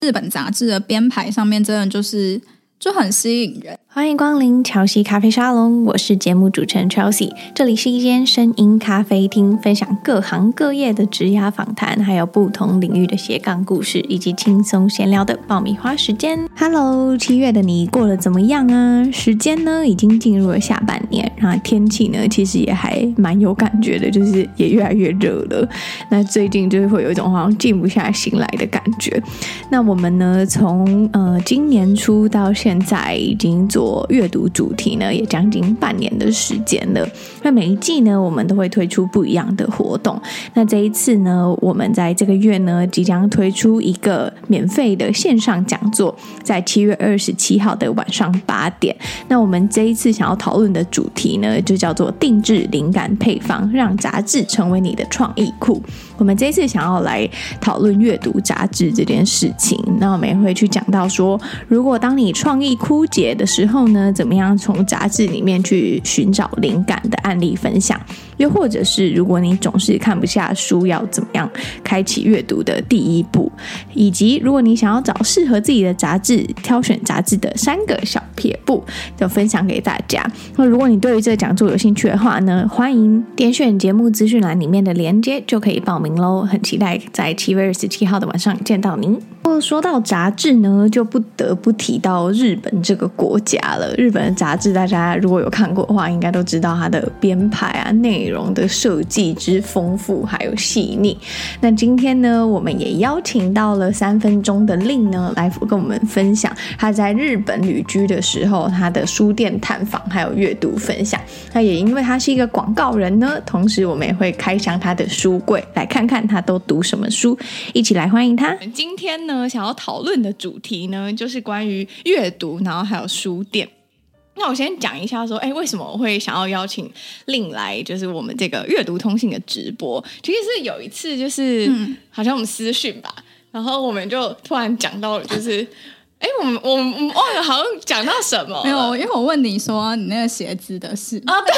日本杂志的编排上面真的就很吸引人。 欢迎光临乔西咖啡沙龙，我是节目主持人 Chelsea， 这里是一间声音咖啡厅，分享各行各业的职涯访谈，还有不同领域的斜杠故事，以及轻松闲聊的爆米花时间。Hello， 7月的你过得怎么样啊？时间呢已经进入了下半年，然后天气呢其实也还蛮有感觉的，就是也越来越热了。那最近就是会有一种好像静不下心来的感觉。那我们呢从今年初到现在已经做阅读主题呢也将近半年的时间了。那每一季呢我们都会推出不一样的活动。那这一次呢我们在这个月呢即将推出一个免费的线上讲座，在7月27号的晚上8点。那我们这一次想要讨论的主题呢就叫做定制灵感配方，让杂志成为你的创意库。我们这一次想要来讨论阅读杂志这件事情，那我们也会去讲到说，如果当你创意枯竭的时候呢，怎么样从杂志里面去寻找灵感的案例分享，又或者是如果你总是看不下书，要怎么样开启阅读的第一步，以及如果你想要找适合自己的杂志，挑选杂志的3个小撇步，就分享给大家。那如果你对于这个讲座有兴趣的话呢，欢迎点选节目资讯栏里面的连结就可以报名咯，很期待在7月27号的晚上见到您。说到杂志呢，就不得不提到日本这个国家了。日本的杂志大家如果有看过的话，应该都知道它的编排啊、内容的设计之丰富还有细腻。那今天呢，我们也邀请到了3分钟的令呢来跟我们分享他在日本旅居的时候他的书店探访还有阅读分享。那也因为他是一个广告人呢，同时我们也会开箱他的书柜，来看看他都读什么书，一起来欢迎他。今天呢想要讨论的主题呢就是关于阅读，然后还有书店。那我先讲一下说为什么我会想要邀请令来就是我们这个阅读通信的直播。其实是有一次就是好像我们私讯吧，然后我们就突然讲到了就是我们忘了好像讲到什么了。 没有，因为我问你说你那个鞋子的事啊，对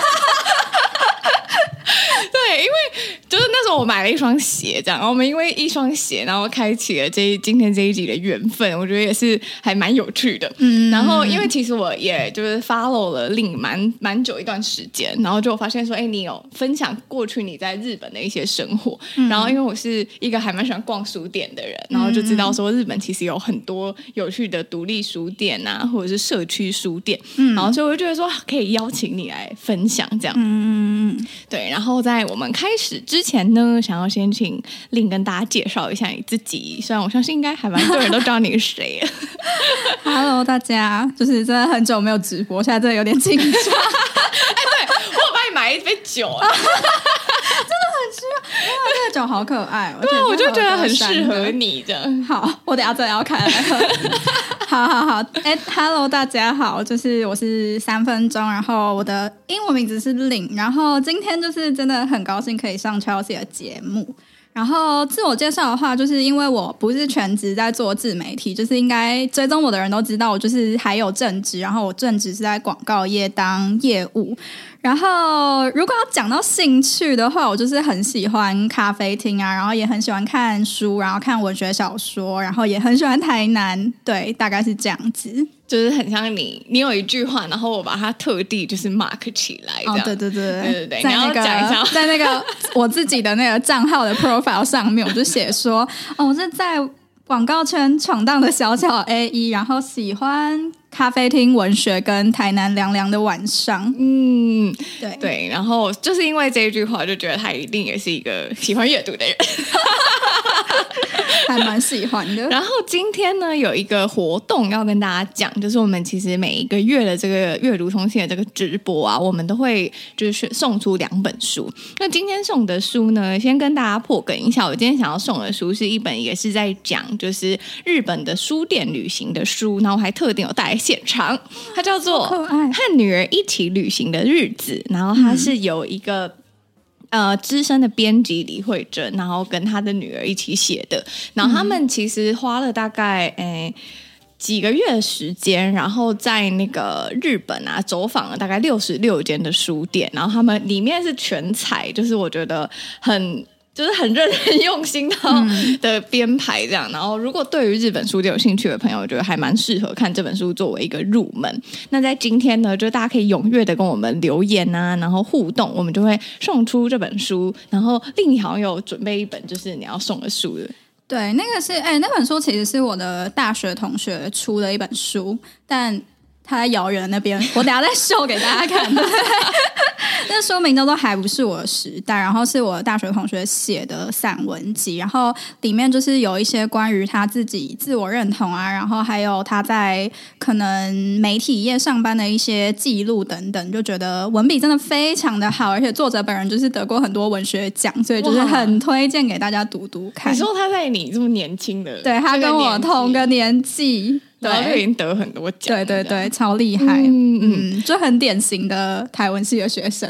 对，因为就是那时候我买了一双鞋这样，然后我们因为一双鞋然后开启了今天这一集的缘分，我觉得也是还蛮有趣的。然后因为其实我也就是 follow 了令蛮久一段时间，然后就发现说你有分享过去你在日本的一些生活。然后因为我是一个还蛮喜欢逛书店的人，然后就知道说日本其实有很多有趣的独立书店啊，或者是社区书店。然后所以我就觉得说可以邀请你来分享这样。对，然后在我们开始之前呢，想要先请令跟大家介绍一下你自己，虽然我相信应该还蛮多人都知道你是谁了。 Hello 大家，就是真的很久没有直播，现在真的有点紧张。 对，我有帮你买一杯酒。 真的很需要，因为这个酒好可爱。 对，我就觉得很适合你这样。 好，我等一下真的要开来喝。好，Hello 大家好，就是我是3分钟，然后我的英文名字是令，然后今天就是真的很高兴可以上 Chelsea 的节目。然后自我介绍的话，就是因为我不是全职在做自媒体，就是应该追踪我的人都知道我就是还有正职，然后我正职是在广告业当业务。然后如果要讲到兴趣的话，我就是很喜欢咖啡厅啊，然后也很喜欢看书，然后看文学小说，然后也很喜欢台南。对，大概是这样子。 就是很像你有一句话，然后我把它特地就是 mark 起来这样。对，你要讲一下， 在那个我自己的那个账号的 profile 上面，我就写说我是在广告圈闯荡的小小 A1，然后喜欢咖啡厅、文学跟台南凉凉的晚上。对， 然后就是因为这一句话，就觉得他一定也是一个喜欢阅读的人。 还蛮喜欢的。 然后今天呢有一个活动要跟大家讲，就是我们其实每一个月的这个阅读通信的这个直播啊，我们都会就是送出2本书。那今天送的书呢，先跟大家破梗一下，我今天想要送的书是一本也是在讲就是日本的书店旅行的书，然后还特地有带来现场，它叫做《和女儿一起旅行的日子》，然后它是有一个资深的编辑李慧珍，然后跟他的女儿一起写的。然后他们其实花了大概几个月的时间，然后在那个日本啊走访了大概66间的书店，然后他们里面是全彩，就是我觉得很就是很认真用心的编排这样。然后如果对于日本书店有兴趣的朋友，我觉得还蛮适合看这本书作为一个入门。那在今天呢，就大家可以踊跃的跟我们留言啊，然后互动，我们就会送出这本书。然后令你好像有准备一本就是你要送的书的。 对，那个是那本书其实是我的大学同学出的一本书，但他在遥远的那边，我等一下再秀给大家看。那书名叫做《还不是我的时代》，然后是我大学同学写的散文集，然后里面就是有一些关于他自己自我认同啊，然后还有他在可能媒体业上班的一些记录等等，就觉得文笔真的非常的好，而且作者本人就是得过很多文学奖，所以就是很推荐给大家读读看。 你说他在你这么年轻的， 对，他跟我同个年纪。 然后就已经得很多奖， 对对对，超厉害，就很典型的台文系的学生，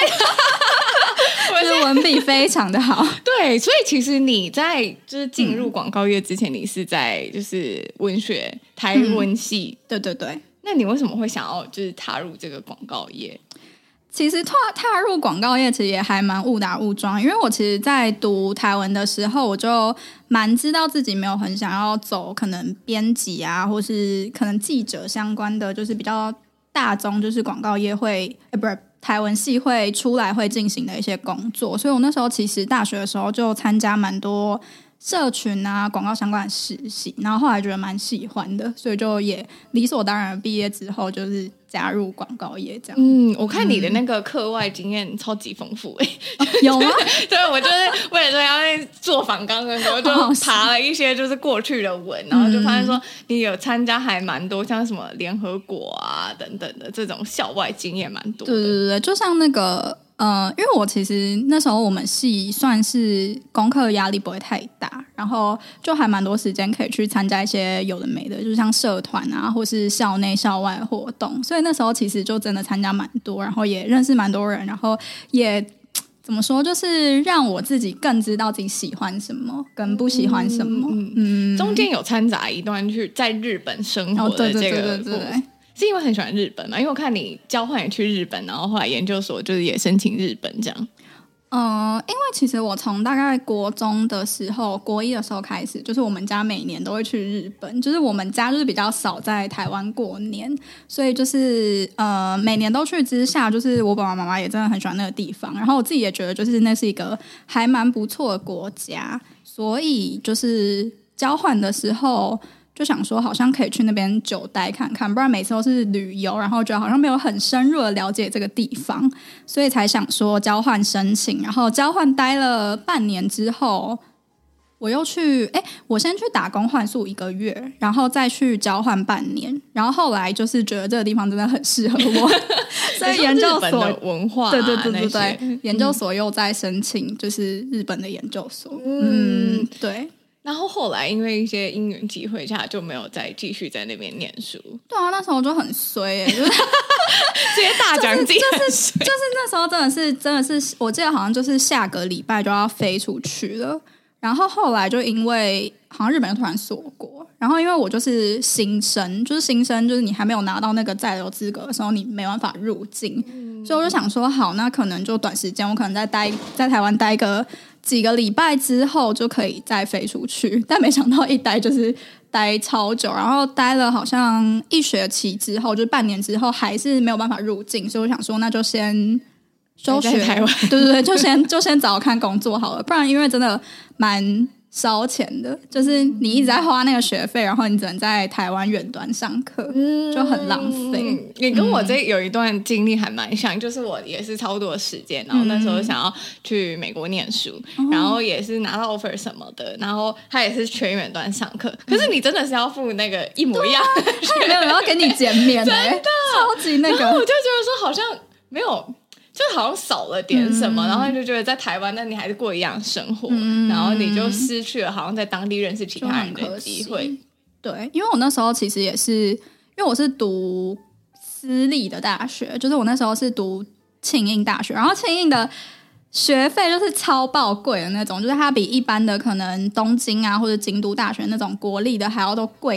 就是文笔非常的好。 对，所以其实你在就是进入广告业之前，你是在就是文学台文系， 对对对。 那你为什么会想要就是踏入这个广告业？ 其实踏入广告业其实也还蛮误打误撞，因为我其实在读台文的时候，我就蛮知道自己没有很想要走可能编辑啊，或是可能记者相关的，就是比较大宗，就是广告业会不是台文系会出来会进行的一些工作，所以我那时候其实大学的时候就参加蛮多社群啊广告相关的实习，然后后来觉得蛮喜欢的，所以就也理所当然毕业之后就是加入广告业这样。 我看你的那个课外经验超级丰富有吗？ 对，我就是为了这样做访纲的时候就爬了一些就是过去的文，然后就发现说你有参加还蛮多像什么联合国啊等等的这种校外经验蛮多的。 对对对，就像那个因为我其实那时候我们系算是功课压力不会太大，然后就还蛮多时间可以去参加一些有的没的，就是像社团啊或是校内校外活动，所以那时候其实就真的参加蛮多，然后也认识蛮多人，然后也怎么说，就是让我自己更知道自己喜欢什么跟不喜欢什么。 中间有掺杂一段去在日本生活的这个过程，是因为很喜欢日本嘛？因为我看你交换也去日本，然后后来研究所就是也申请日本这样。 因为其实我从大概国中的时候，国一的时候开始，就是我们家每年都会去日本，就是我们家就是比较少在台湾过年，所以就是每年都去之下，就是我爸爸妈妈也真的很喜欢那个地方，然后我自己也觉得就是那是一个还蛮不错的国家，所以就是交换的时候就想说好像可以去那边久待看看，不然每次都是旅游，然后觉得好像没有很深入的了解这个地方，所以才想说交换申请，然后交换待了半年之后，我又去我先去打工换宿1个月，然后再去交换半年，然后后来就是觉得这个地方真的很适合我所以研究所的文化对对对对对，研究所又在申请就是日本的研究所。对。 然后后来因为一些因缘机会下就没有再继续在那边念书。 对啊，那时候就很衰就是这些大奖金就是那时候真的是我记得好像就是下个礼拜就要飞出去了，然后后来就因为好像日本就突然锁国，然后因为我就是新生就是你还没有拿到那个在留资格的时候你没办法入境，所以我就想说好，那可能就短时间我可能在台湾待个几个礼拜之后就可以再飞出去，但没想到一待就是待超久，然后待了好像1学期之后，就半年之后还是没有办法入境，所以我想说那就先休学， 在台湾对对对，就先找看工作好了，不然因为真的蛮烧钱的，就是你一直在花那个学费，然后你只能在台湾远端上课，就很浪费。 你跟我这有一段经历还蛮像，就是我也是超多的时间，然后那时候想要去美国念书，然后也是拿到 offer 什么的，然后他也是全远端上课，可是你真的是要付那个一模一样的学费， 没有人要给你减免， 真的超级那个， 然后我就觉得说好像没有。就好像少了点什么，然后你就觉得在台湾，那你还是过一样生活，然后你就失去了好像在当地认识其他人的机会。 对，因为我那时候其实也是，因为我是读私立的大学，就是我那时候是读庆应大学，然后庆应的学费就是超爆贵的那种，就是它比一般的可能东京啊或者京都大学那种国立的还要都贵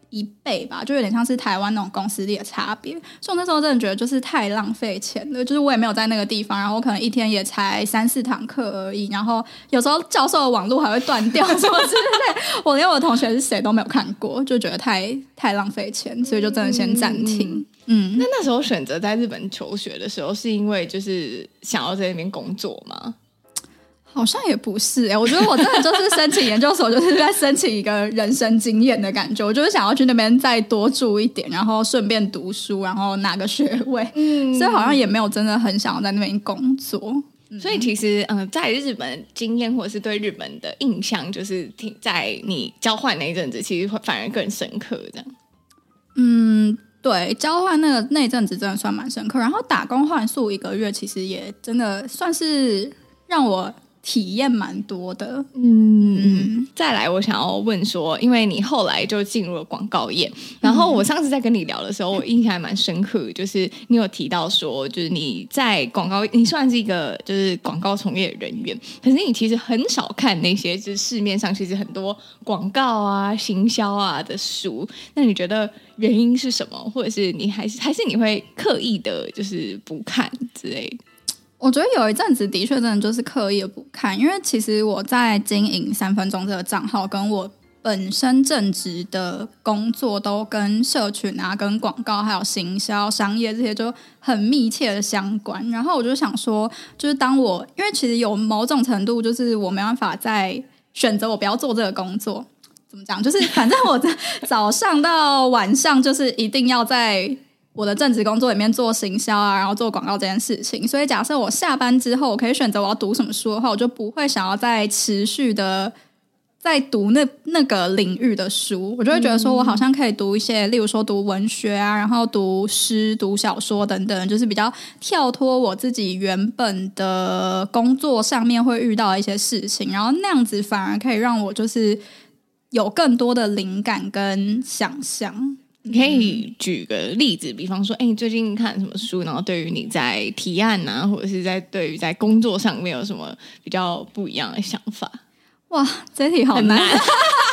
1倍吧，就有点像是台湾那种公司力的差别。所以我那时候真的觉得就是太浪费钱了，就是我也没有在那个地方，然后我可能一天也才3-4堂课而已，然后有时候教授的网络还会断掉什么之类的，我连我的同学是谁都没有看过，就觉得太浪费钱，所以就真的先暂停。 那时候选择在日本求学的时候，是因为就是想要在那边工作吗？ 好像也不是我觉得我真的就是申请研究所就是在申请一个人生经验的感觉，我就是想要去那边再多住一点，然后顺便读书，然后拿个学位，所以好像也没有真的很想要在那边工作。 所以其实在日本经验或者是对日本的印象，就是在你交换那一阵子其实反而更深刻这样。 对，交换那一阵子真的算蛮深刻，然后打工换宿1个月其实也真的算是让我体验蛮多的。 再来我想要问说，因为你后来就进入了广告业，然后我上次在跟你聊的时候，我印象还蛮深刻，就是你有提到说，就是你在广告，你算是一个就是广告从业人员，可是你其实很少看那些就是市面上其实很多广告啊、行销啊的书，那你觉得原因是什么？或者是你还是你会刻意的就是不看之类的？ 我觉得有一阵子的确真的就是刻意的不看，因为其实我在经营3分钟这个账号，跟我本身正职的工作都跟社群啊、跟广告还有行销、商业这些就很密切的相关。然后我就想说，就是因为其实有某种程度，就是我没办法再选择我不要做这个工作。怎么讲？就是反正我早上到晚上就是一定要在我的正职工作里面做行销啊，然后做广告这件事情，所以假设我下班之后我可以选择我要读什么书的话，我就不会想要再持续的在读那个领域的书，我就会觉得说我好像可以读一些例如说读文学啊，然后读诗、读小说等等，就是比较跳脱我自己原本的工作上面会遇到的一些事情，然后那样子反而可以让我就是有更多的灵感跟想象。 你可以举个例子，比方说你最近看什么书，然后对于你在提案啊，或者是对于在工作上面有什么比较不一样的想法？ 哇，这题好难。但是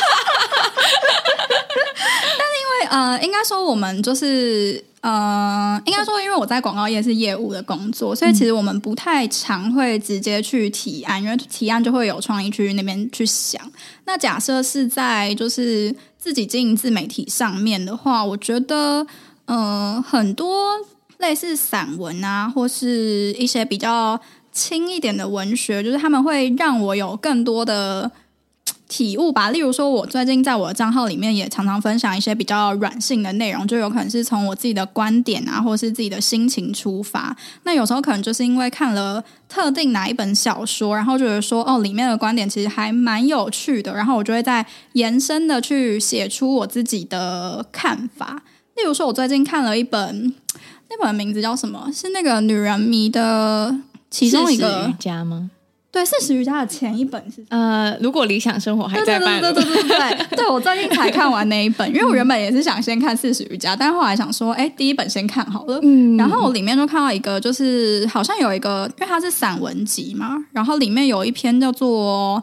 因为应该说我们就是应该说因为我在广告业是业务的工作，所以其实我们不太常会直接去提案，因为提案就会有创意去那边去想。那假设是在就是自己经营自媒体上面的话，我觉得很多类似散文啊，或是一些比较轻一点的文学，就是他们会让我有更多的体悟吧。例如说我最近在我的账号里面也常常分享一些比较软性的内容，就有可能是从我自己的观点啊，或是自己的心情出发。那有时候可能就是因为看了特定哪一本小说，然后觉得说里面的观点其实还蛮有趣的，然后我就会再延伸的去写出我自己的看法。例如说我最近看了一本，那本名字叫什么？是那个女人迷的其中一个 40瑜伽吗？ 对，40瑜伽的前一本是如果理想生活还在办， 对，我最近才看完那一本，因为我原本也是想先看40瑜伽，但后来想说第一本先看好了。然后我里面就看到一个，就是好像有一个，因为它是散文集嘛，然后里面有一篇叫做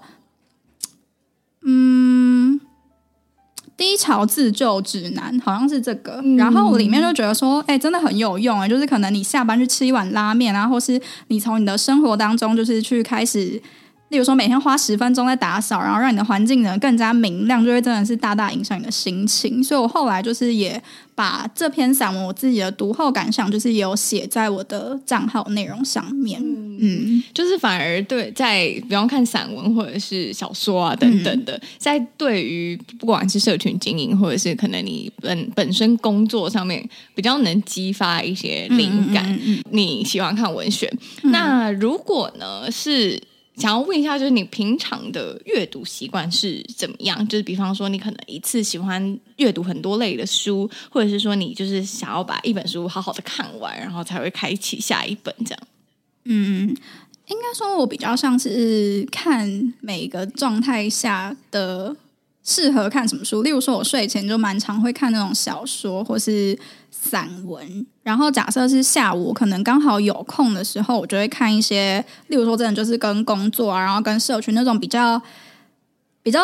低潮自救指南，好像是这个。然后我里面就觉得说真的很有用就是可能你下班去吃一碗拉面啊，或是你从你的生活当中就是去开始，例如说每天花10分钟在打扫，然后让你的环境呢更加明亮，就会真的是大大影响你的心情。所以我后来就是也把这篇散文我自己的读后感想就是也有写在我的账号内容上面。 就是反而对在比方看散文或者是小说啊等等的，在对于不管是社群经营或者是可能你本身工作上面比较能激发一些灵感。你喜欢看文学，那如果呢是想要问一下，就是你平常的阅读习惯是怎么样？就是比方说你可能一次喜欢阅读很多类的书，或者是说你就是想要把一本书好好的看完，然后才会开启下一本这样。 应该说我比较像是看每个状态下的适合看什么书。例如说我睡前就蛮常会看那种小说或是散文，然后假设是下午可能刚好有空的时候，我就会看一些例如说真的就是跟工作啊，然后跟社群那种比较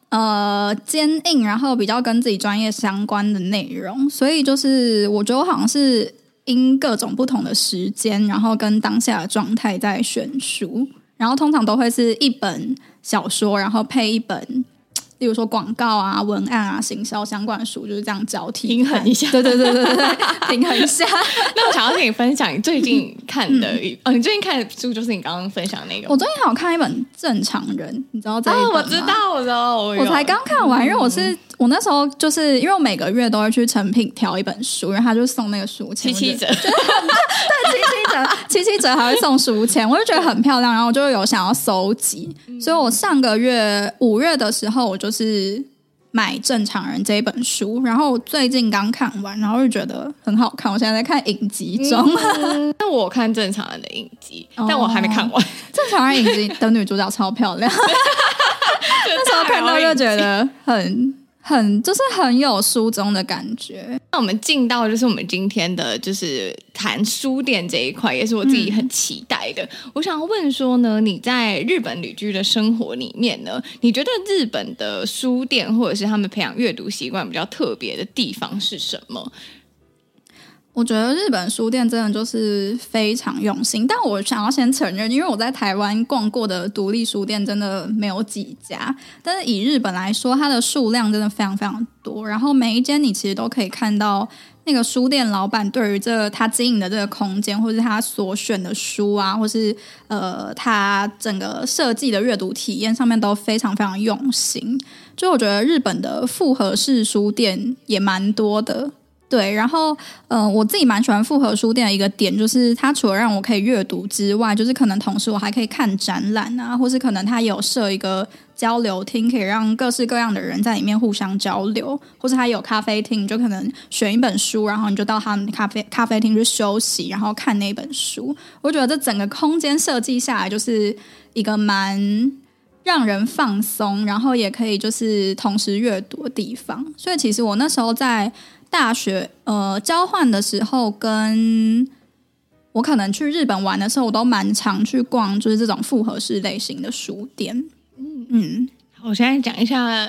坚硬，然后比较跟自己专业相关的内容，所以就是我觉得我好像是因各种不同的时间，然后跟当下的状态在选书，然后通常都会是一本小说，然后配一本例如说广告啊、文案啊、行销相关的书，就是这样交替平衡一下。 对，平衡一下。 那我想要跟你分享你最近看的你最近看的书就是你刚刚分享的那个。 我最近好看一本《正常人》，你知道这一本吗？ 我知道的， 我才刚看完，因为我那时候就是因为我每个月都会去诚品挑一本书，然后他就送那个书签 ，77折， 对，77折还会送书签，我就觉得很漂亮，然后我就有想要收集，所以我上个月5月的时候，我就是买《正常人》这一本书，然后最近刚看完，然后就觉得很好看，我现在在看影集中。 那我看《正常人》的影集，但我还没看完。《 正常人》影集的女主角超漂亮，那时候看到就觉得就是很有书中的感觉。 那我们进到就是我们今天的就是谈书店这一块，也是我自己很期待的。我想问说呢，你在日本旅居的生活里面呢，你觉得日本的书店或者是他们培养阅读习惯比较特别的地方是什么？ 我觉得日本书店真的就是非常用心，但我想要先承认，因为我在台湾逛过的独立书店真的没有几家，但是以日本来说，它的数量真的非常非常多，然后每一间你其实都可以看到那个书店老板对于他经营的这个空间，或是他所选的书啊，或是他整个设计的阅读体验上面都非常非常用心。就我觉得日本的复合式书店也蛮多的。对，然后我自己蛮喜欢复合书店的一个点，就是它除了让我可以阅读之外，就是可能同时我还可以看展览啊，或是可能它也有设一个交流厅，可以让各式各样的人在里面互相交流，或是它有咖啡厅，你就可能选一本书，然后你就到他们咖啡厅去休息，然后看那本书。我觉得这整个空间设计下来就是一个蛮让人放松，然后也可以就是同时阅读的地方。所以其实我那时候在大学交换的时候，跟我可能去日本玩的时候，我都蛮常去逛就是这种复合式类型的书店。 我现在讲一下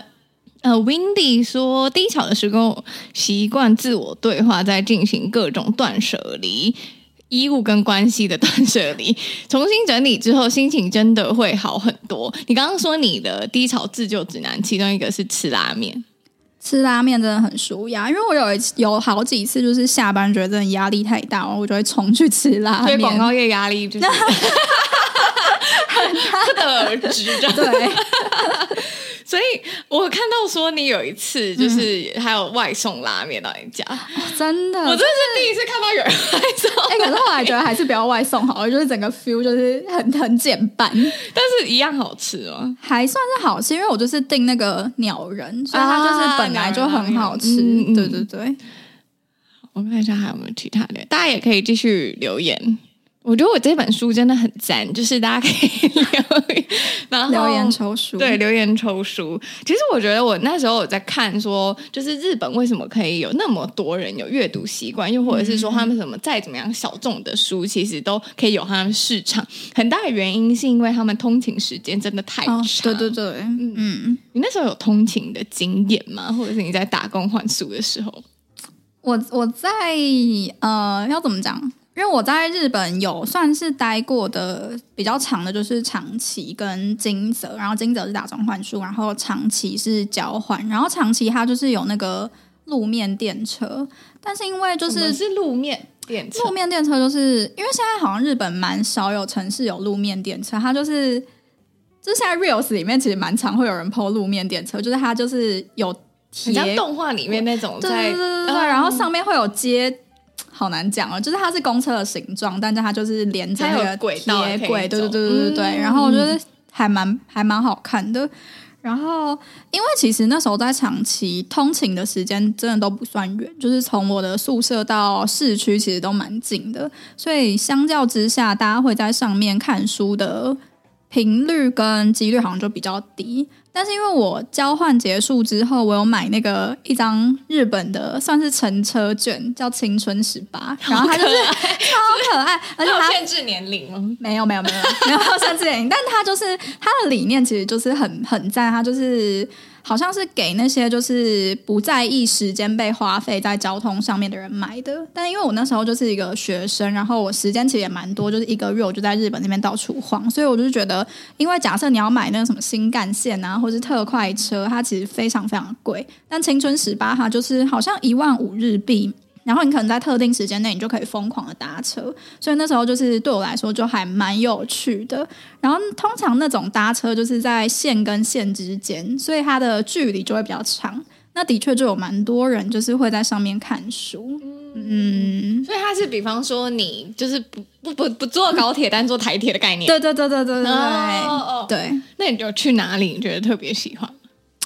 Windy 说低潮的时候习惯自我对话，在进行各种断舍离，衣物跟关系的断舍离，重新整理之后心情真的会好很多。你刚刚说你的低潮自救指南其中一个是吃拉面， 吃拉面真的很舒压，因为我有好几次就是下班觉得真的压力太大，我就会冲去吃拉面。 所以广告业压力就是不得而知。 对， 所以我看到说你有一次就是还有外送拉面到你家， 真的， 我真的是第一次看到有人外送。 可是后来觉得还是不要外送好了，就是整个 feel 就是很简单， 但是一样好吃吗？ 还算是好吃，因为我就是订那个鸟人，所以它就是本来就很好吃。对对对， 我看一下还有没有其他的，大家也可以继续留言。我觉得我这本书真的很赞，就是大家可以留言抽书， 对，留言抽书。其实我觉得我那时候有在看说，就是日本为什么可以有那么多人有阅读习惯，又或者是说他们什么再怎么样小众的书，其实都可以有他们市场。很大的原因是因为他们通勤时间真的太长。 对对对， 你那时候有通勤的经验吗？或者是你在打工换宿的时候？ 我在要怎么讲？因为我在日本有算是待过的比较长的，就是长崎跟金泽，然后金泽是打工换宿，然后长崎是交换，然后长崎它就是有那个路面电车，但是因为就是路面电车， 路面电车就是因为现在好像日本蛮少有城市有路面电车，它就是现在 Reels 里面其实蛮常会有人 po 路面电车，就是它就是有很像动画里面那种在对，然后上面会有接。好难讲哦，就是它是公车的形状，但是它就是连着那个铁轨，对，然后我觉得还蛮好看的。然后因为其实那时候在长崎通勤的时间真的都不算远，就是从我的宿舍到市区其实都蛮近的，所以相较之下，大家会在上面看书的频率跟几率好像就比较低。但是因为我交换结束之后，我有买那个一张日本的算是乘车券，叫青春18，然后它就是超可爱，而且它限制年龄吗？ 没有限制年龄，但它就是它的理念其实就是很赞，它就是好像是给那些就是不在意时间被花费在交通上面的人买的。但因为我那时候就是一个学生，然后我时间其实也蛮多，就是1个月我就在日本那边到处晃，所以我就觉得，因为假设你要买那个什么新干线啊，或是特快车，它其实非常非常贵。但青春18它就是好像15000日币。然后你可能在特定时间内你就可以疯狂的搭车，所以那时候就是对我来说就还蛮有趣的。然后通常那种搭车就是在线跟线之间，所以它的距离就会比较长。那的确就有蛮多人就是会在上面看书。 所以它是比方说你就是不坐高铁但坐台铁的概念。 对，对。 那你就去哪里你觉得特别喜欢？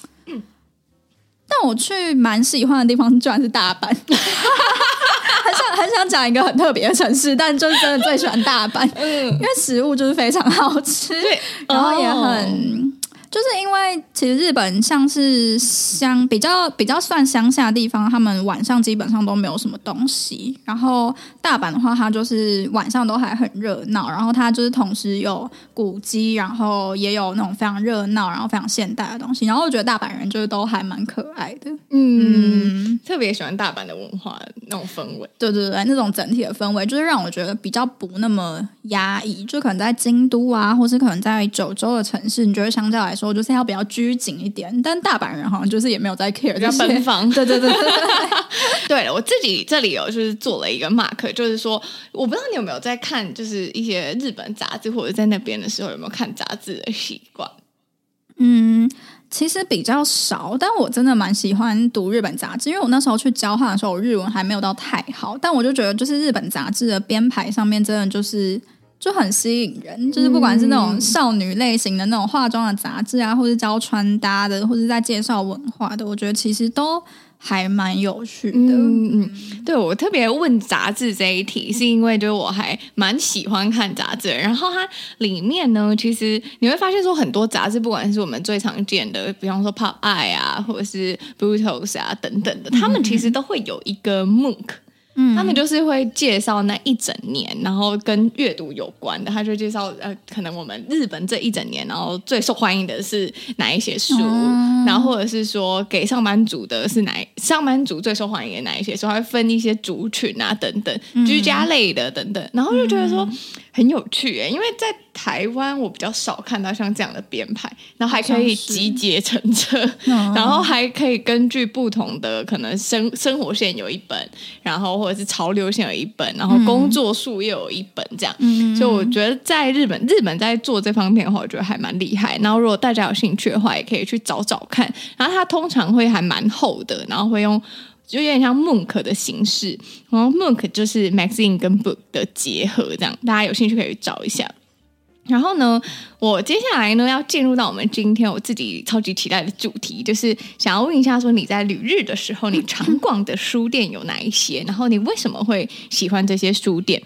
但我去蛮喜欢的地方居然是大阪。很想讲一个很特别的城市，但就是真的最喜欢大阪。因为食物就是非常好吃，然后也很就是因为其实日本像是比较算乡下的地方，他们晚上基本上都没有什么东西。然后大阪的话，它就是晚上都还很热闹，然后它就是同时有古迹，然后也有那种非常热闹，然后非常现代的东西。然后我觉得大阪人就是都还蛮可爱的， 特别喜欢大阪的文化那种氛围。 对，那种整体的氛围就是让我觉得比较不那么压抑。就可能在京都啊，或是可能在九州的城市，你觉得相较来说就是要比较拘谨一点，但大阪人好像就是也没有在 care 这些， 比较奔放。 对。 对了，我自己这里有就是做了一个 mark， 就是说我不知道你有没有在看就是一些日本杂志，或者在那边的时候有没有看杂志的习惯？ 其实比较少，但我真的蛮喜欢读日本杂志，因为我那时候去交换的时候，我日文还没有到太好，但我就觉得就是日本杂志的编排上面真的就很吸引人，就是不管是那种少女类型的那种化妆的杂志啊，或是教穿搭的，或是在介绍文化的，我觉得其实都还蛮有趣的。 对，我特别问杂志这一题是因为就是我还蛮喜欢看杂志的，然后它里面呢其实你会发现说很多杂志不管是我们最常见的比方说 Pop Eye 啊或者是 Brutus 啊等等的，他们其实都会有一个 MOOC，他们就是会介绍那一整年，然后跟阅读有关的，他就介绍可能我们日本这一整年，然后最受欢迎的是哪一些书，然后或者是说给上班族的是上班族最受欢迎的哪一些书，还会分一些族群啊等等，居家类的等等，然后就觉得说很有趣耶，因为在台湾我比较少看到像这样的编排，然后还可以集结成册，然后还可以根据不同的可能生活线有一本，然后或者是潮流线有一本，然后工作数又有一本这样，所以我觉得在日本在做这方面的话，我觉得还蛮厉害。然后如果大家有兴趣的话，也可以去找找看。然后它通常会还蛮厚的，然后会用就有点像 MOOC 的形式，然后 MOOC 就是 magazine 跟 book 的结合，这样大家有兴趣可以去找一下。然后呢，我接下来呢要进入到我们今天我自己超级期待的主题，就是想要问一下说你在旅日的时候你常逛的书店有哪一些，然后你为什么会喜欢这些书店？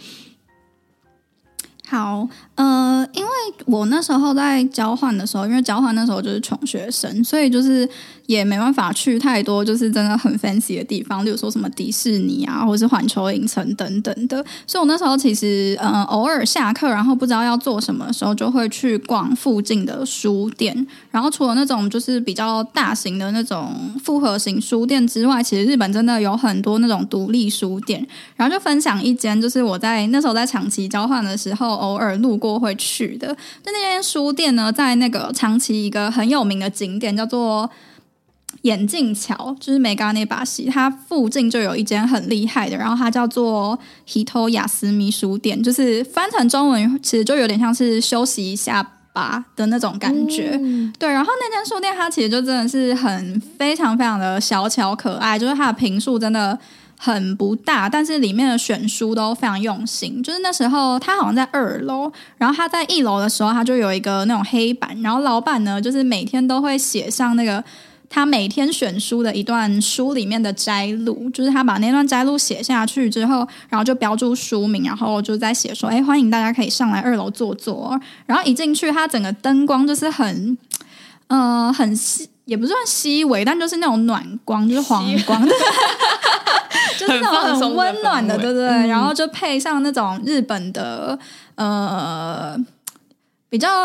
好，因为我那时候在交换的时候，因为交换那时候就是穷学生，所以就是也没办法去太多就是真的很 fancy 的地方，例如说什么迪士尼啊，或是环球影城等等的。所以我那时候其实偶尔下课，然后不知道要做什么的时候，就会去逛附近的书店。然后除了那种就是比较大型的那种复合型书店之外，其实日本真的有很多那种独立书店。然后就分享一间，就是我在那时候在长崎交换的时候偶尔路过会去的。就那间书店呢，在那个长崎一个很有名的景点叫做眼镜桥，就是梅嘎内巴西，它附近就有一间很厉害的，然后它叫做 Hito 雅思咪书店，就是翻成中文其实就有点像是休息一下吧的那种感觉。对，然后那间书店它其实就真的是非常非常的小巧可爱，就是它的坪数真的很不大，但是里面的选书都非常用心。就是那时候他好像在2楼，然后他在1楼的时候他就有一个那种黑板，然后老板呢就是每天都会写上那个他每天选书的一段书里面的摘录，就是他把那段摘录写下去之后，然后就标注书名，然后就在写说欢迎大家可以上来2楼坐坐。然后一进去他整个灯光就是很也不算稀微，但就是那种暖光，就是黄光就是那种很温暖的，对不对？然后就配上那种日本的比较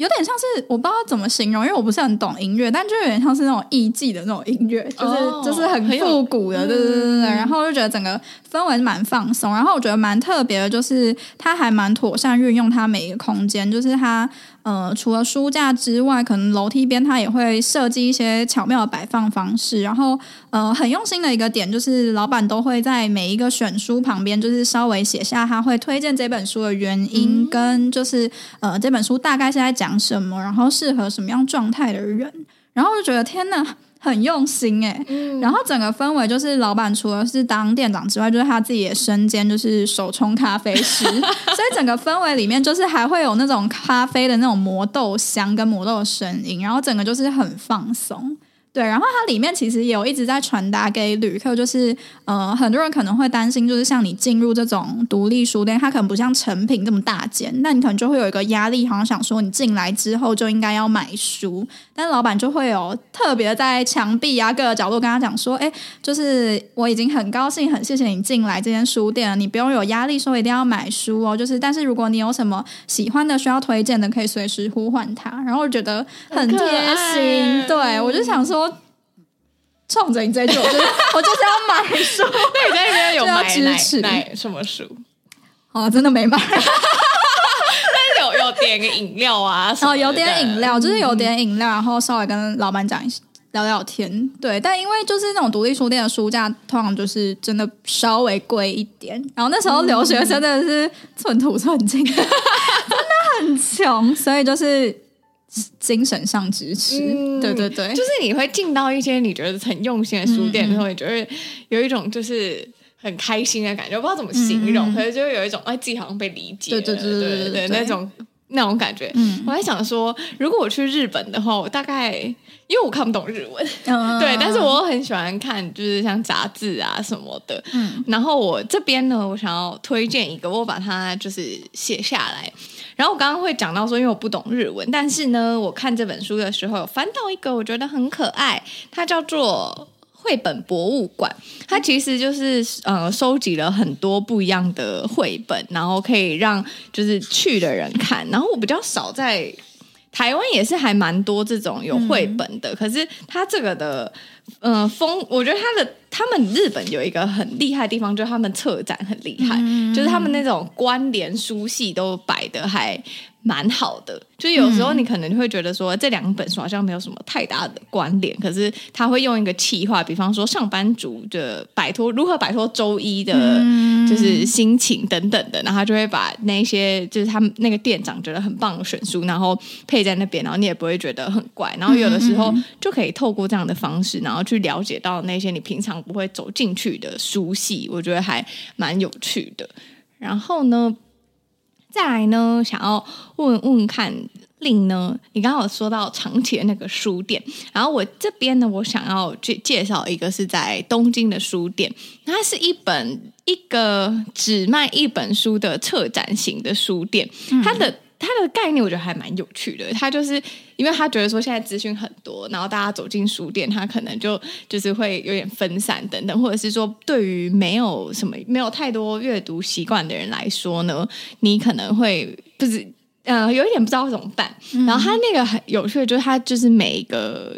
有点像是我不知道怎么形容，因为我不是很懂音乐，但就有点像是那种艺伎的那种音乐，就是很复古的，对对对对。然后就觉得整个氛围蛮放松，然后我觉得蛮特别的，就是它还蛮妥善运用它每一个空间，就是它除了书架之外，可能楼梯边它也会设计一些巧妙的摆放方式，然后很用心的一个点就是老板都会在每一个选书旁边就是稍微写下他会推荐这本书的原因，跟就是这本书大概是在讲什么，然后适合什么样状态的人，然后我就觉得天哪，很用心然后整个氛围就是老板除了是当店长之外，就是他自己的身兼就是手冲咖啡师所以整个氛围里面就是还会有那种咖啡的那种磨豆香跟磨豆的声音，然后整个就是很放松。对，然后它里面其实也有一直在传达给旅客，就是很多人可能会担心，就是像你进入这种独立书店，它可能不像诚品这么大间，那你可能就会有一个压力，好像想说你进来之后就应该要买书，但是老板就会有特别在墙壁啊各个角落跟他讲说，就是我已经很高兴很谢谢你进来这间书店了，你不用有压力说一定要买书哦，就是但是如果你有什么喜欢的需要推荐的，可以随时呼唤他，然后我觉得很贴心。对，我就想说冲着你这句我就是要买书那你在那边有买什么书？ 真的没买但是有点个饮料啊什么的有点饮料，就是有点饮料，然后稍微跟老板讲聊聊天。对，但因为就是那种独立书店的书架通常就是真的稍微贵一点，然后那时候留学生真的是寸土寸金真的很穷，所以就是精神上支持。对对对， 就是你会进到一些你觉得很用心的书店的时候，你就会有一种就是很开心的感觉，我不知道怎么形容，可是就会有一种自己好像被理解了，对对对对对，那种感觉。我在想说，如果我去日本的话，我大概因为我看不懂日文，对，但是我很喜欢看，就是像杂志啊什么的。然后我这边呢，我想要推荐一个，我把它就是写下来。然后我刚刚会讲到说，因为我不懂日文，但是呢，我看这本书的时候有翻到一个我觉得很可爱，它叫做绘本博物馆。它其实就是收集了很多不一样的绘本，然后可以让就是去的人看。然后我比较少在台湾也是还蛮多这种有绘本的，可是它这个的我觉得他们日本有一个很厉害的地方，就是他们策展很厉害，就是他们那种关联书系都摆得还蛮好的，就是有时候你可能会觉得说这两本书好像没有什么太大的关联，可是他会用一个企划，比方说上班族的如何摆脱周一的就是心情等等的，然后他就会把那些就是他们那个店长觉得很棒的选书，然后配在那边，然后你也不会觉得很怪，然后有的时候就可以透过这样的方式，然后去了解到那些你平常不会走进去的书系，我觉得还蛮有趣的。然后呢，再来呢，想要问看令呢，你刚刚有说到长崎的那个书店，然后我这边呢，我想要去介绍一个是在东京的书店，它是一个只卖一本书的策展型的书店，它的概念我觉得还蛮有趣的，它就是因为他觉得说现在资讯很多，然后大家走进书店，他可能就是会有点分散等等，或者是说对于没有太多阅读习惯的人来说呢，你可能会有一点不知道怎么办。然后他那个很有趣的就是他就是每个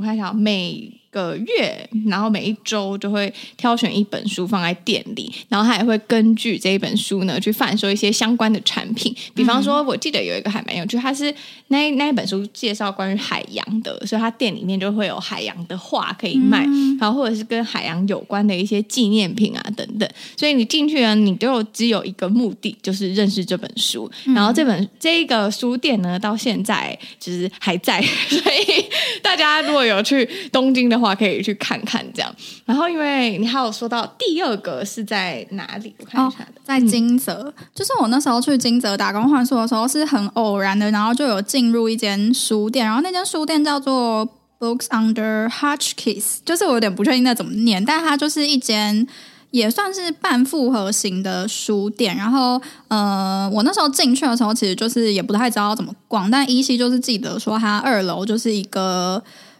月，然后每一周就会挑选一本书放在店里，然后他也会根据这一本书呢去贩售一些相关的产品。比方说我记得有一个还蛮有趣，他是那一本书介绍关于海洋的，所以他店里面就会有海洋的画可以卖，然后或者是跟海洋有关的一些纪念品啊等等。所以你进去呢，你就只有一个目的，就是认识这本书。然后这个书店呢到现在就是还在，所以大家如果有去东京的话可以去看看这样。然后因为你还有说到第二个是在哪里，我看一下在金泽。就是我那时候去金泽打工换宿的时候是很偶然的，然后就有进入一间书店，然后那间书店叫做 Books Under Hotchkiss， 就是我有点不确定那怎么念，但它就是一间也算是半复合型的书店。然后我那时候进去的时候其实就是也不太知道怎么逛，但依稀就是记得说它2楼就是一个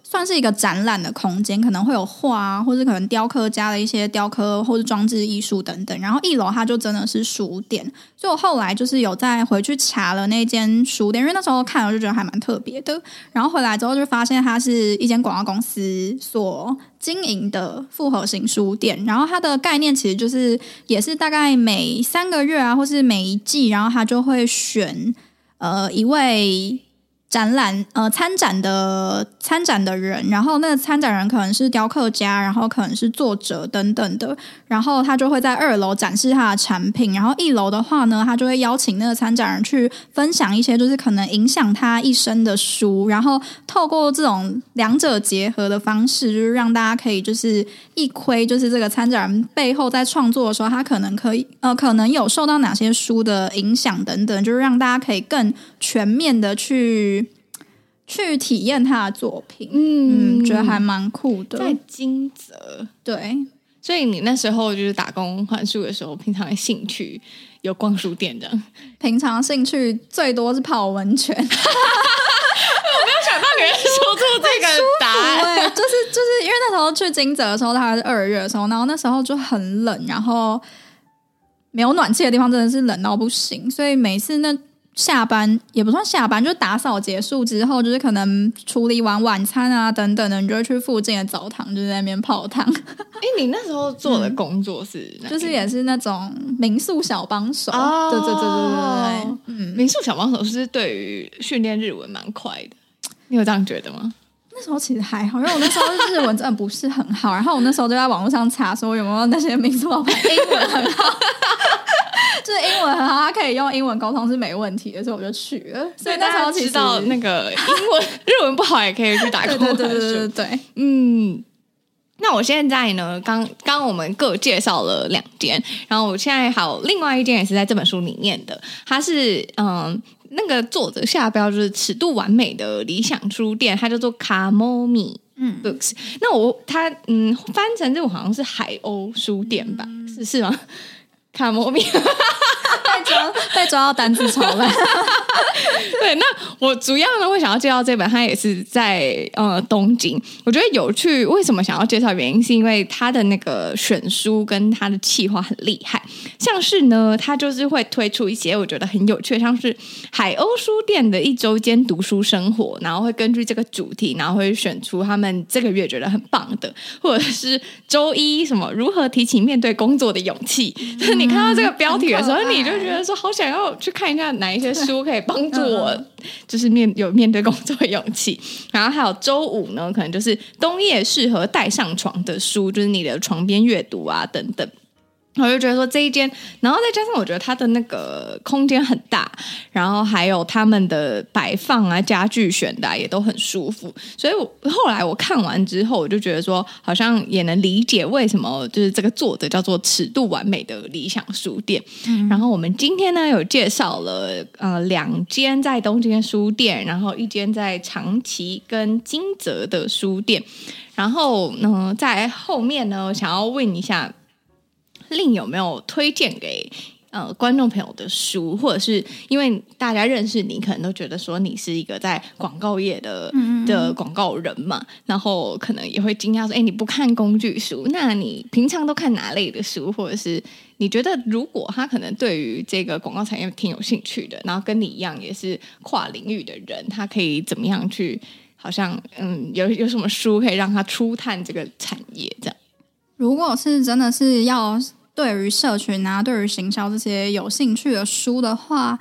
算是一个展览的空间，可能会有画啊，或者可能雕刻家的一些雕刻或者装置艺术等等。然后1楼它就真的是书店，所以我后来就是有再回去查了那间书店，因为那时候看我就觉得还蛮特别的。然后回来之后就发现它是一间广告公司所经营的复合型书店，然后它的概念其实就是也是大概每3个月啊，或是每一季，然后它就会选一位参展的人，然后那个参展人可能是雕刻家，然后可能是作者等等的，然后他就会在2楼展示他的产品，然后1楼的话呢，他就会邀请那个参展人去分享一些就是可能影响他一生的书，然后透过这种两者结合的方式，就是让大家可以就是一窥就是这个参展人背后在创作的时候，他可能有受到哪些书的影响等等，就是让大家可以更全面的去体验他的作品，觉得还蛮酷的。 在金泽， 对， 所以你那时候就是打工还书的时候，平常的兴趣有逛书店的？ 平常兴趣最多是泡温泉。我没有想到你会说出这个答案， 就是因为那时候去金泽的时候，大概是2月的时候，然后那时候就很冷，然后没有暖气的地方真的是冷到不行，所以每次那下班也不算下班，就打扫结束之后，就是可能处理完晚餐啊等等的，你就会去附近的澡堂，就是在那边泡汤。 你那时候做的工作是就是也是那种民宿小帮手。对， 民宿小帮手是对于训练日文蛮快的，你有这样觉得吗？ 那时候其实还好，因为我那时候日文真的不是很好，然后我那时候就在网络上查说有没有那些民宿老板英文很好。就是英文很好，他可以用英文沟通是没问题的，所以我就去了。所以那时候其实知道那个日文不好也可以去打工换书。 对， 那我现在呢，刚我们各介绍了2间，然后我现在还有另外一间也是在这本书里面的，它是那个作者下标就是尺度完美的理想书店，它叫做卡莫米Books。那它翻成这种好像是海鸥书店吧？是吗？卡莫米被抓到单字超烂。 对，那我主要呢会想要介绍这本，它也是在东京。我觉得有趣，为什么想要介绍？原因是因为它的那个选书跟它的企划很厉害，像是呢，它就是会推出一些我觉得很有趣的，像是海鸥书店的1周间读书生活，然后会根据这个主题，然后会选出他们这个月觉得很棒的，或者是周一什么如何提起面对工作的勇气。就是你看到这个标题的时候，你就觉得说好想要去看一下哪一些书可以帮助我就是面对工作的勇气。然后还有周5呢，可能就是冬夜适合带上床的书，就是你的床边阅读啊等等。我就觉得说这一间，然后再加上我觉得它的那个空间很大，然后还有他们的摆放啊家具选的也都很舒服，所以后来我看完之后，我就觉得说好像也能理解为什么就是这个作者叫做尺度完美的理想书店。然后我们今天呢有介绍了2间在东京的书店，然后1间在长崎跟金泽的书店。然后在后面呢，我想要问一下另有没有推荐给观众朋友的书，或者是因为大家认识你可能都觉得说你是一个在广告业的广告人嘛，然后可能也会惊讶说你不看工具书，那你平常都看哪类的书，或者是你觉得如果他可能对于这个广告产业挺有兴趣的，然后跟你一样也是跨领域的人，他可以怎么样去好像有什么书可以让他初探这个产业这样？ 如果是真的是要对于社群啊，对于行销这些有兴趣的书的话，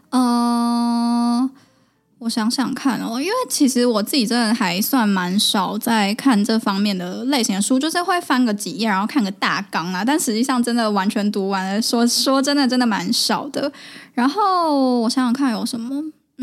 我想想看哦，因为其实我自己真的还算蛮少在看这方面的类型的书，就是会翻个几页，然后看个大纲啊，但实际上真的完全读完了，说真的蛮少的。然后我想想看有什么，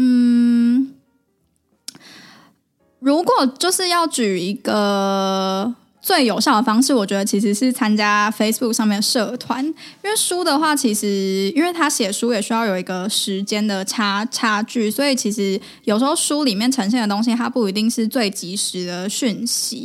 如果就是要举一个最有效的方式，我觉得其实是参加 Facebook 上面的社团，因为书的话其实因为他写书也需要有一个时间的差距，所以其实有时候书里面呈现的东西它不一定是最及时的讯息，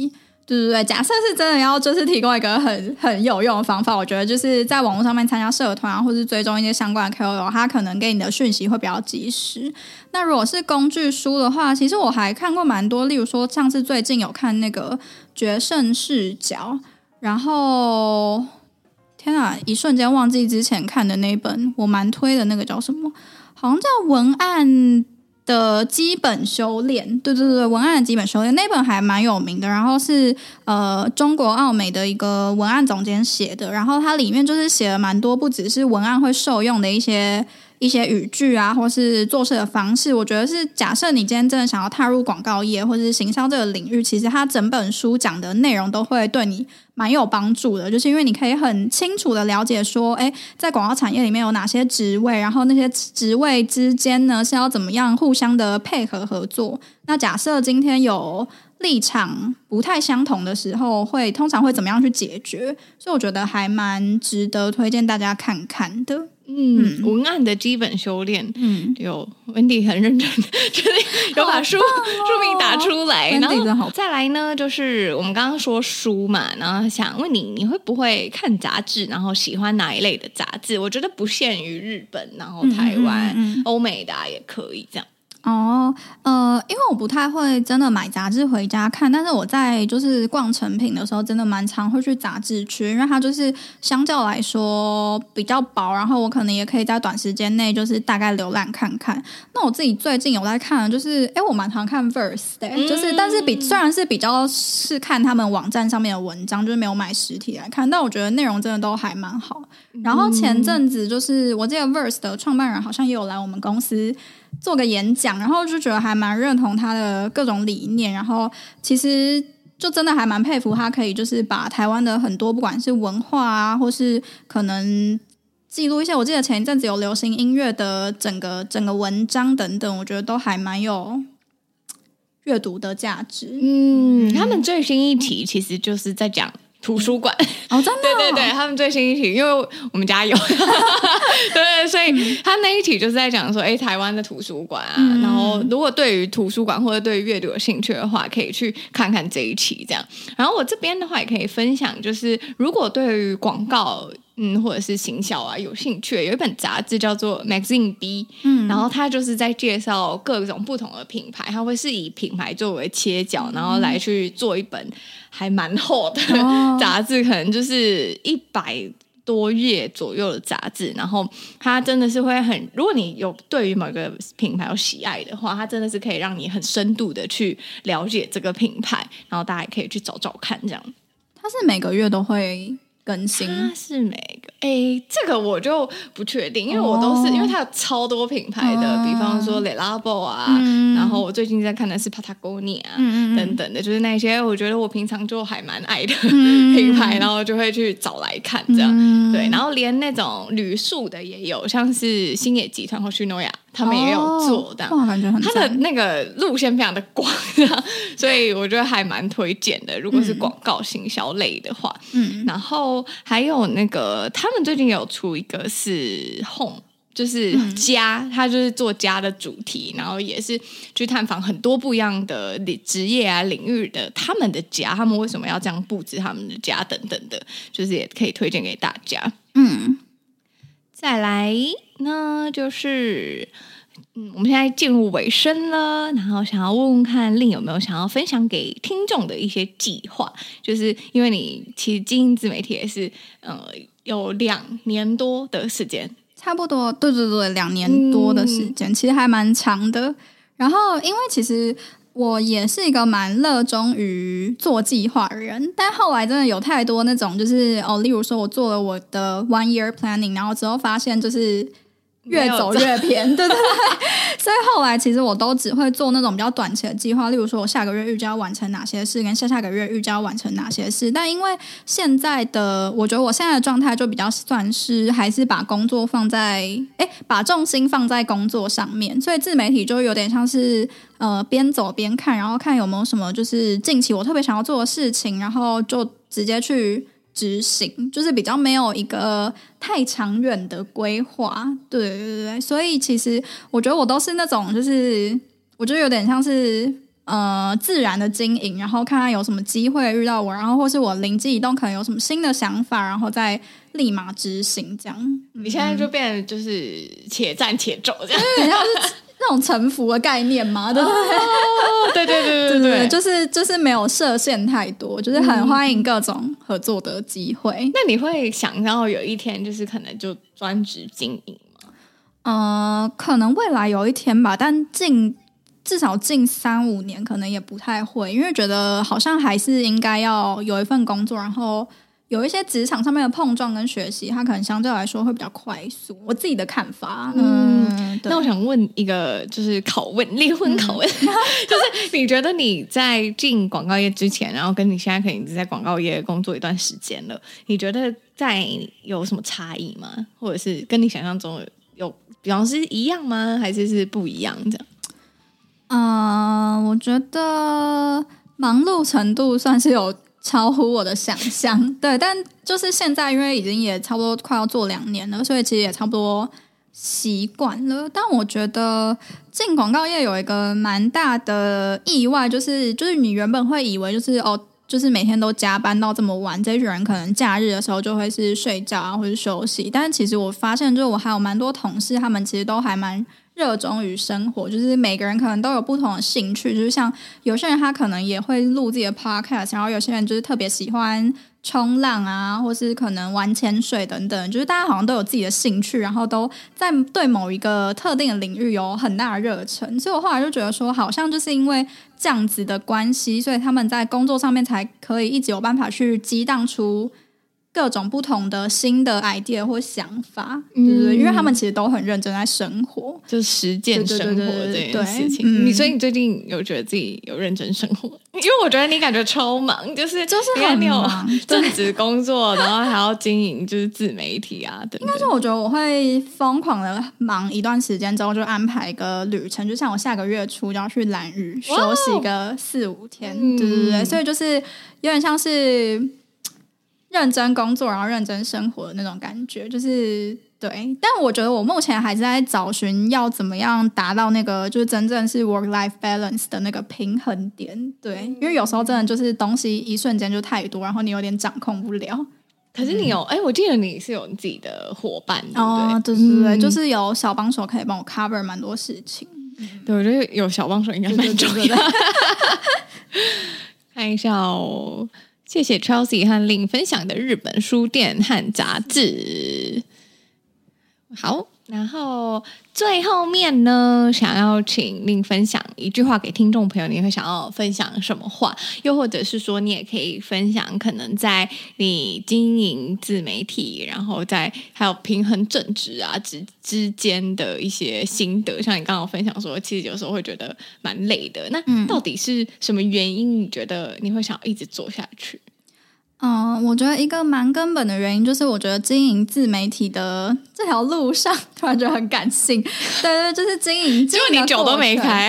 对对对，假设是真的要就是提供一个很有用的方法，我觉得就是在网络上面参加社团或是追踪一些相关的 KOL， 他可能给你的讯息会比较及时。那如果是工具书的话，其实我还看过蛮多，例如说像是最近有看那个决胜视角，然后天啊，一瞬间忘记之前看的那一本我蛮推的那个叫什么，好像叫文案的基本修炼，对对对，文案的基本修炼那本还蛮有名的，然后是中国奥美的一个文案总监写的，然后它里面就是写了蛮多不只是文案会受用的一些语句啊，或是做事的方式。我觉得是假设你今天真的想要踏入广告业或是行销这个领域，其实它整本书讲的内容都会对你蛮有帮助的，就是因为你可以很清楚的了解说，在广告产业里面有哪些职位，然后那些职位之间呢是要怎么样互相的配合合作。那假设今天有立场不太相同的时候，通常会怎么样去解决？所以我觉得还蛮值得推荐大家看看的。 文案的基本修炼，有 Wendy 很认真，就是有把书名打出来，然后再来呢，就是我们刚刚说书嘛，然后想问你会不会看杂志，然后喜欢哪一类的杂志？我觉得不限于日本，然后台湾、欧美的也可以这样。 因为我不太会真的买杂志回家看，但是我在就是逛成品的时候，真的蛮常会去杂志区，因为它就是相较来说比较薄，然后我可能也可以在短时间内就是大概浏览看看。那我自己最近有在看的就是，我蛮常看 Verse 的，就是但是虽然是比较是看他们网站上面的文章，就是没有买实体来看，但我觉得内容真的都还蛮好。然后前阵子就是我记得 Verse 的创办人好像也有来我们公司做个演讲，然后就觉得还蛮认同他的各种理念，然后其实就真的还蛮佩服他可以就是把台湾的很多不管是文化啊，或是可能记录一些，我记得前一阵子有流行音乐的整个文章等等，我觉得都还蛮有阅读的价值。 他们最新一题其实就是在讲图书馆真的对对对，他们最新一题，因为我们家有对，所以他那一题就是在讲说台湾的图书馆啊，然后如果对于图书馆或者对于阅读有兴趣的话，可以去看看这一期这样。然后我这边的话也可以分享，就是如果对于广告或者是行销啊有兴趣，有一本杂志叫做 Magazine B，然后它就是在介绍各种不同的品牌，它会是以品牌作为切角，然后来去做一本还蛮厚的杂志，可能就是100多页左右的杂志，然后它真的是会如果你有对于某个品牌有喜爱的话，它真的是可以让你很深度的去了解这个品牌，然后大家也可以去找找看这样。 它是每个月都会更新？ 它是每个这个我就不确定，因为我都是因为它有超多品牌的，比方说 Le Labo 啊，然后我最近在看的是 Patagonia 等等的，就是那些我觉得我平常就还蛮爱的品牌，然后就会去找来看这样。对，然后连那种旅宿的也有，像是星野集团或许诺亚他们也有做的， 哇，感觉很赞。 他的那个路线非常的广，所以我觉得还蛮推荐的。如果是广告行销类的话，然后还有那个他们最近有出一个是 Home， 就是家，他就是做家的主题，然后也是去探访很多不一样的职业啊领域的他们的家，他们为什么要这样布置他们的家等等的，就是也可以推荐给大家。再来呢，就是我们现在进入尾声了，然后想要问问看Lin有没有想要分享给听众的一些计划，就是因为你其实经营自媒体也是有2年多的时间， 差不多，对对对，2年多的时间，其实还蛮长的。然后因为其实我也是一个蛮热衷于做计划的人，但后来真的有太多那种就是例如说我做了我的 1 year planning， 然后之后发现就是越走越偏，对对对，所以后来其实我都只会做那种比较短期的计划，例如说我下个月预计要完成哪些事，跟下个月预计要完成哪些事。但因为现在的我觉得我现在的状态就比较算是还是把工作放在把重心放在工作上面，所以自媒体就有点像是边走边看，然后看有没有什么就是近期我特别想要做的事情，然后就直接去执行，就是比较没有一个太长远的规划。对对对对，所以其实我觉得我都是那种就是我觉得有点像是自然的经营，然后看看有什么机会遇到我，然后或是我灵机一动可能有什么新的想法，然后再立马执行这样。 你现在就变成就是且战且走这样， 很像是那种臣服的概念嘛，对不对？ 对对对对对， 就是没有设限太多，就是很欢迎各种合作的机会。 那你会想要有一天就是可能就专职经营吗？可能未来有一天吧，但至少近3-5年可能也不太会，因为觉得好像还是应该要有一份工作，然后有一些职场上面的碰撞跟学习，它可能相对来说会比较快速。我自己的看法。 那我想问一个就是拷问，离婚拷问，就是你觉得你在进广告业之前，然后跟你现在可能在广告业工作一段时间了，你觉得在有什么差异吗？或者是跟你想象中有比方是一样吗？还是不一样这样？ 我觉得忙碌程度算是有超乎我的想象，对，但就是现在因为已经也差不多快要做2年了，所以其实也差不多习惯了。但我觉得进广告业有一个蛮大的意外，就是你原本会以为就是每天都加班到这么晚，这群人可能假日的时候就会是睡觉啊，或是休息。但其实我发现，就是我还有蛮多同事，他们其实都还蛮热衷于生活，就是每个人可能都有不同的兴趣，就是像有些人他可能也会录自己的 podcast， 然后有些人就是特别喜欢冲浪啊，或是可能玩潜水等等，就是大家好像都有自己的兴趣，然后都在对某一个特定的领域有很大的热忱。所以我后来就觉得说，好像就是因为这样子的关系，所以他们在工作上面才可以一直有办法去激荡出各种不同的新的 idea 或想法，对不对？因为他们其实都很认真在生活， 就是实践生活这件事情。所以你最近有觉得自己有认真生活？因为我觉得你感觉超忙，就是很忙， 正职工作，然后还要经营就是自媒体啊等等。 应该说，我觉得我会疯狂的忙一段时间之后，就安排一个旅程，就像我下个月初就要去兰屿休息个4-5天，对对对，所以就是有点像是认真工作然后认真生活的那种感觉，就是对。但我觉得我目前还是在找寻要怎么样达到那个就是真正是 work-life balance 的那个平衡点，对，因为有时候真的就是东西一瞬间就太多，然后你有点掌控不了。 可是你有我记得你是有你自己的伙伴，对不对？ 对对对，就是有小帮手可以帮我 cover 蛮多事情。 对，我觉得有小帮手应该蛮重要的。看一下哦。谢谢 Chelsea 和Lin 分享的日本书店和杂志。好，然后最后面呢，想要请Lin分享一句话给听众朋友，你会想要分享什么话？又或者是说，你也可以分享可能在你经营自媒体，然后还有平衡正职啊之间的一些心得。像你刚刚分享说，其实有时候会觉得蛮累的。那到底是什么原因？你觉得你会想要一直做下去？ 我觉得一个蛮根本的原因就是，我觉得经营自媒体的这条路上，突然觉得很感性。对对，就是经营结果你酒都没开，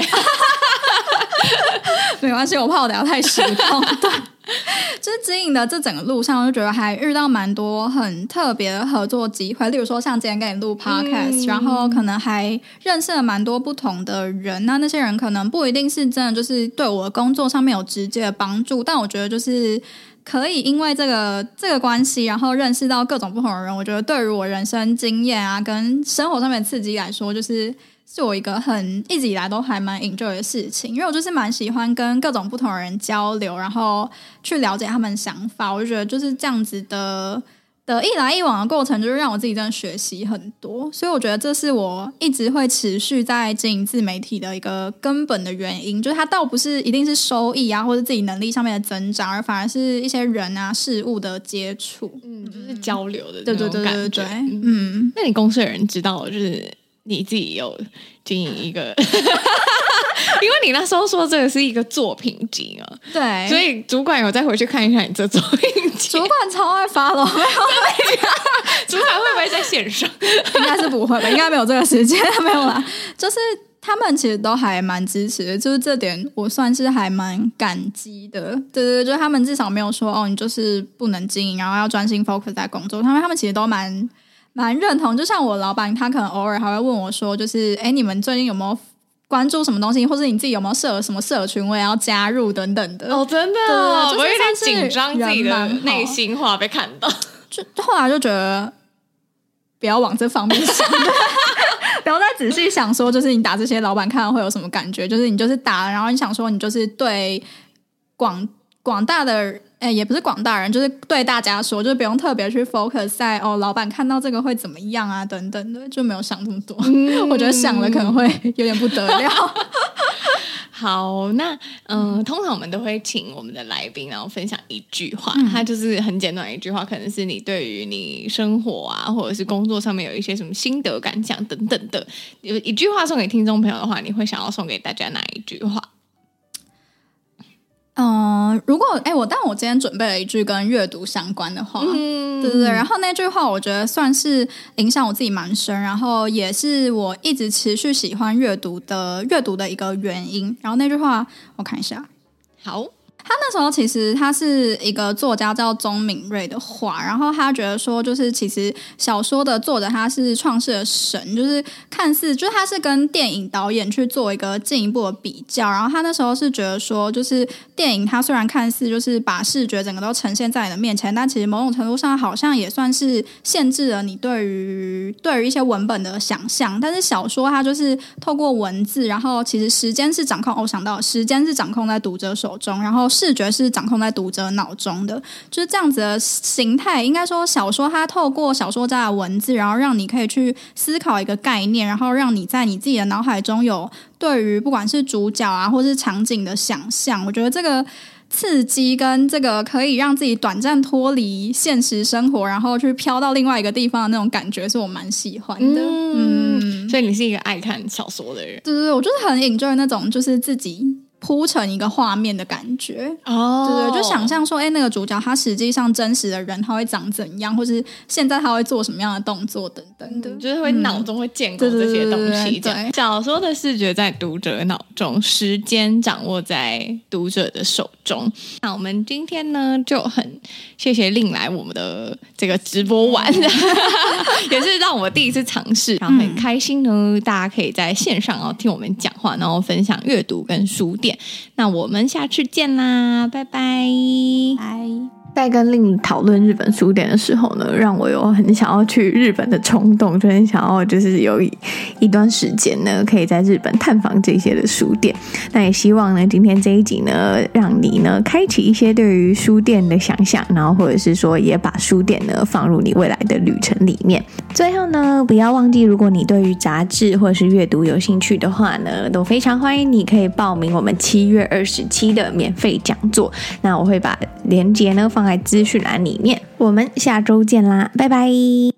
没关系，我怕我等下太失控。对，就是经营的这整个路上，我就觉得还遇到蛮多很特别的合作机会，例如说像今天跟你录 podcast，然后可能还认识了蛮多不同的人。那些人可能不一定是真的就是对我的工作上面有直接的帮助，但我觉得就是可以因为这个关系，然后认识到各种不同的人。我觉得对于我人生经验啊，跟生活上面的刺激来说，是我一个一直以来都还蛮 enjoy 的事情。因为我就是蛮喜欢跟各种不同的人交流，然后去了解他们的想法。我就觉得就是这样子的一来一往的过程，就是让我自己真的学习很多。所以我觉得这是我一直会持续在经营自媒体的一个根本的原因，就是它倒不是一定是收益啊，或者自己能力上面的增长，而反而是一些人啊事物的接触， 就是交流的那种感觉。 对， 那你公司的人知道就是你自己有经营一个因为你那时候说这个是一个作品集啊， 对， 所以主管有再回去看一下你这作品集。 主管超爱follow，没有主管会不会在线上？ 应该是不会吧，应该没有这个时间，没有啦。就是他们其实都还蛮支持的，就是这点我算是还蛮感激的。对对对，就是他们至少没有说你就是不能经营，然后要专心 focus 在工作。他们其实都蛮认同。就像我老板，他可能偶尔还会问我说，就是你们最近有没有关注什么东西，或是你自己有没有设什么社群我也要加入等等的。 真的对，就是我有点紧张自己的内心话被看到， 就后来就觉得不要往这方面想不要再仔细想说就是你打这些老板看到会有什么感觉，就是你就是打，然后你想说你就是对广大的也不是广大人，就是对大家说，就是不用特别去 focus 在老板看到这个会怎么样啊等等的，就没有想这么多。我觉得想了可能会有点不得了。 好，那通常我们都会请我们的来宾然后分享一句话，它就是很简短的一句话，可能是你对于你生活啊或者是工作上面有一些什么心得感想等等的，有一句话送给听众朋友的话，你会想要送给大家哪一句话？ 如果但我今天准备了一句跟阅读相关的话，对对对，然后那句话我觉得算是影响我自己蛮深，然后也是我一直持续喜欢阅读的一个原因。然后那句话我看一下， 好。 他那时候其实他是一个作家叫钟敏锐的话，然后他觉得说就是其实小说的作者他是创世的神，就是看似就是他是跟电影导演去做一个进一步的比较，然后他那时候是觉得说就是电影它虽然看似就是把视觉整个都呈现在你的面前，但其实某种程度上好像也算是限制了你对于一些文本的想象，但是小说它就是透过文字，然后其实时间是掌控想到时间是掌控在读者手中，然后视觉是掌控在读者脑中的，就是这样子的形态。应该说小说它透过小说家的文字，然后让你可以去思考一个概念，然后让你在你自己的脑海中有对于不管是主角啊或是场景的想象。我觉得这个刺激跟这个可以让自己短暂脱离现实生活，然后去飘到另外一个地方的那种感觉是我蛮喜欢的。 所以你是一个爱看小说的人。 对对对，我就是很 enjoy 那种就是自己铺成一个画面的感觉。对对，就想象说那个主角他实际上真实的人他会长怎样，或是现在他会做什么样的动作等等的， 就是会脑中会建构这些东西。对，小说的视觉在读者脑中，时间掌握在读者的手中。那我们今天呢就很谢谢令来我们的这个直播玩也是让我第一次尝试，然后很开心呢大家可以在线上然后听我们讲话，然后分享阅读跟书店。那我们下次见啦，拜拜。 在跟令讨论日本书店的时候呢，让我有很想要去日本的冲动，就很想要就是有一段时间呢可以在日本探访这些的书店。那也希望呢今天这一集呢让你呢开启一些对于书店的想象，然后或者是说也把书店呢放入你未来的旅程里面。最后呢不要忘记，如果你对于杂志或者是阅读有兴趣的话呢，都非常欢迎你可以报名我们7月27的免费讲座。那我会把连结呢放在资讯栏里面。我们下周见啦，拜拜。